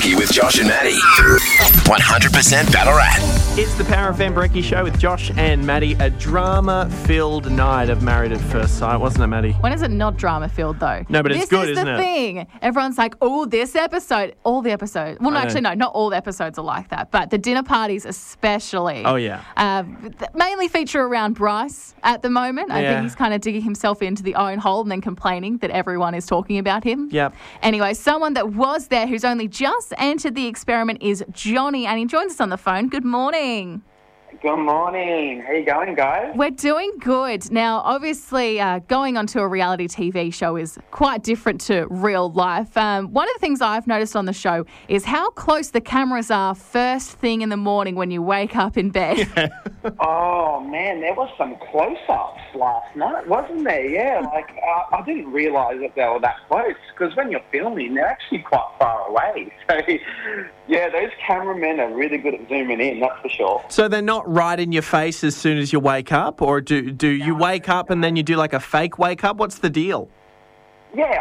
Brekkie with Josh and Maddie. 100% Ballarat. It's the Power FM Brekkie Show with Josh and Maddie. A drama-filled night of Married at First Sight, wasn't it, Maddie? When is it not drama-filled, though? No, but it's good, isn't it? This is the thing. Everyone's like, oh, this episode. All the episodes. Well, no, actually, no, not all the episodes are like that. But the dinner parties especially. Oh, yeah. Mainly feature around Bryce at the moment. I Yeah. think he's kind of digging himself into the own hole and then complaining that everyone is talking about him. Yep. Anyway, someone that was there who's only just entered the experiment is Johnny, and he joins us on the phone. Good morning. Good morning. How you going, guys? We're doing good. Now, obviously, going onto a reality TV show is quite different to real life. One of the things I've noticed on the show is how close the cameras are first thing in the morning when you wake up in bed. Oh, man, there was some close-ups last night, wasn't there? Yeah, I didn't realise that they were that close, because when you're filming, they're actually quite far away. So, yeah, those cameramen are really good at zooming in, that's for sure. So they're not right in your face as soon as you wake up? Or do you wake up and then you do like a fake wake up? What's the deal? Yeah,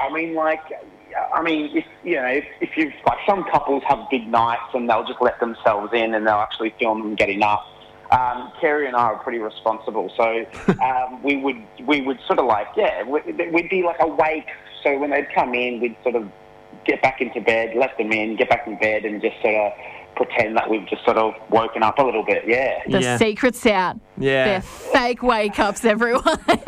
if you've, like, some couples have big nights and they'll just let themselves in and they'll actually film them getting up. Kerry and I are pretty responsible, so we would sort of like, we'd be like awake. So when they'd come in, we'd sort of get back into bed, let them in, get back in bed, and just sort of pretend that we've just sort of woken up a little bit. Yeah, The secret's out. Yeah. They're fake wake-ups, everyone.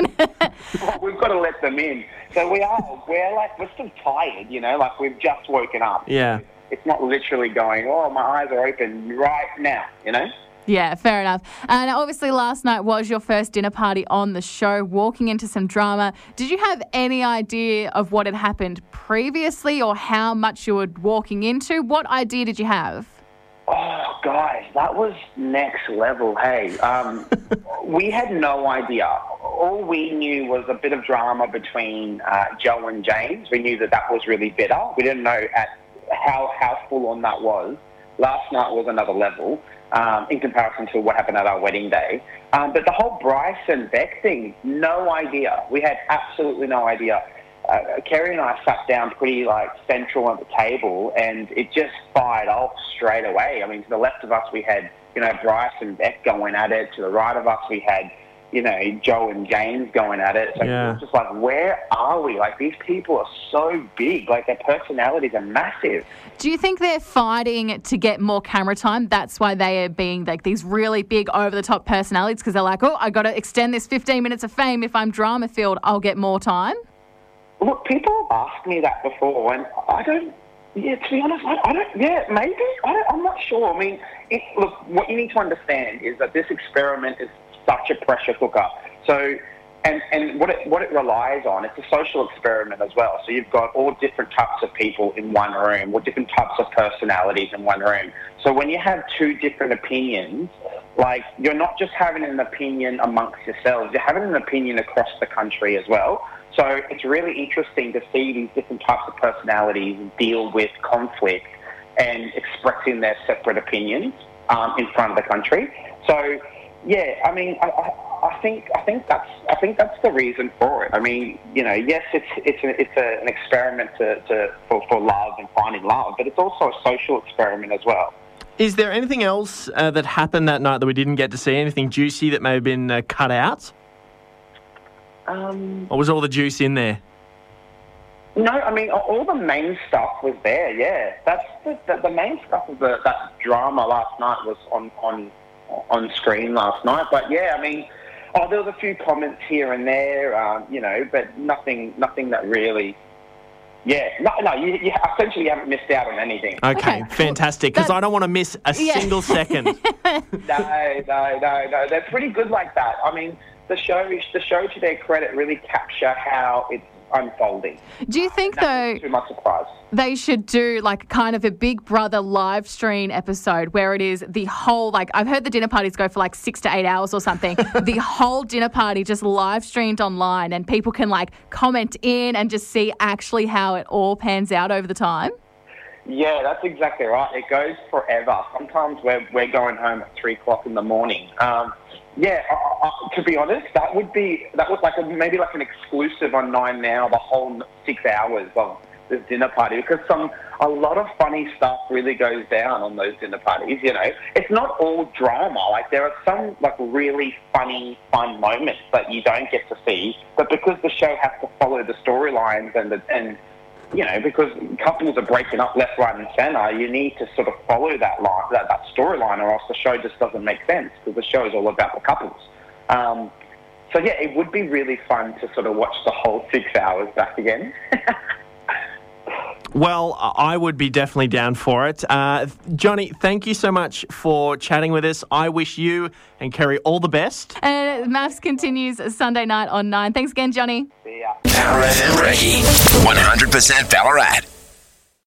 We've got to let them in. So we're still tired, like we've just woken up. Yeah. It's not literally going, oh, my eyes are open right now, Yeah, fair enough. And obviously last night was your first dinner party on the show, walking into some drama. Did you have any idea of what had happened previously or how much you were walking into? What idea did you have? Oh, guys, that was next level, hey. We had no idea. All we knew was a bit of drama between Joe and James. We knew that was really bitter. We didn't know how full on that was. Last night was another level. In comparison to what happened at our wedding day. But the whole Bryce and Beck thing, no idea. We had absolutely no idea. Kerry and I sat down pretty central at the table, and it just fired off straight away. I mean, to the left of us we had, Bryce and Beck going at it. To the right of us we had, Joe and James going at it. So It was just like, where are we? Like, these people are so big. Like, their personalities are massive. Do you think they're fighting to get more camera time? That's why they are being like these really big over-the-top personalities, because they're like, oh, I got to extend this 15 minutes of fame. If I'm drama-filled, I'll get more time. Look, people have asked me that before, and I don't... Yeah, to be honest, I don't... Yeah, maybe. I'm not sure. I mean, look, what you need to understand is that this experiment is such a pressure cooker. So, and what it relies on, it's a social experiment as well. So you've got all different types of people in one room, or different types of personalities in one room. So when you have two different opinions, you're not just having an opinion amongst yourselves, you're having an opinion across the country as well. So it's really interesting to see these different types of personalities deal with conflict and expressing their separate opinions in front of the country. So, yeah, I mean, I think that's the reason for it. I mean, yes, it's an experiment for love and finding love, but it's also a social experiment as well. Is there anything else that happened that night that we didn't get to see? Anything juicy that may have been cut out? Or was all the juice in there? No, I mean, all the main stuff was there, yeah. That's the main stuff of that drama last night was on screen last night. But, yeah, I mean, there was a few comments here and there, but nothing that really... Yeah, no, you essentially haven't missed out on anything. Okay, fantastic, because I don't want to miss a single second. No, they're pretty good like that. I mean... The show, to their credit, really capture how it's unfolding. Do you think, though, too much surprise, they should do kind of a Big Brother live stream episode where it is the whole, I've heard the dinner parties go for 6 to 8 hours or something. The whole dinner party just live streamed online, and people can comment in and just see actually how it all pans out over the time? Yeah, that's exactly right. It goes forever. Sometimes we're going home at 3 o'clock in the morning. To be honest, that would maybe an exclusive on 9 Now, the whole 6 hours this dinner party because a lot of funny stuff really goes down on those dinner parties. You know, it's not all drama. Like there are some like really funny, fun moments that you don't get to see, but because the show has to follow the storylines and you know, because couples are breaking up left, right, and centre, you need to sort of follow that storyline, or else the show just doesn't make sense because the show is all about the couples. So yeah, it would be really fun to sort of watch the whole 6 hours back again. Well, I would be definitely down for it. Johnny, thank you so much for chatting with us. I wish you and Kerry all the best. And Maths continues Sunday night on 9. Thanks again, Johnny. See ya. Ballarat and Reggie. 100% Ballarat.